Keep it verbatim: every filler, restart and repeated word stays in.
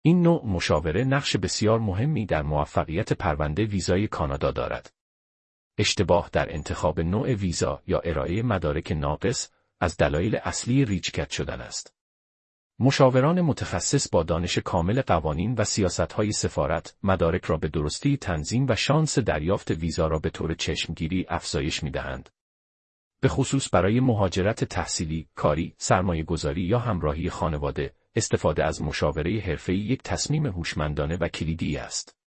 این نوع مشاوره نقش بسیار مهمی در موفقیت پرونده ویزای کانادا دارد. اشتباه در انتخاب نوع ویزا یا ارائه مدارک ناقص از دلایل اصلی ریجکت شدن است. مشاوران متخصص با دانش کامل قوانین و سیاست‌های سفارت، مدارک را به درستی تنظیم و شانس دریافت ویزا را به طور چشمگیری افزایش می‌دهند. به خصوص برای مهاجرت تحصیلی، کاری، سرمایه‌گذاری یا همراهی خانواده، استفاده از مشاوره حرفه‌ای یک تصمیم هوشمندانه و کلیدی است.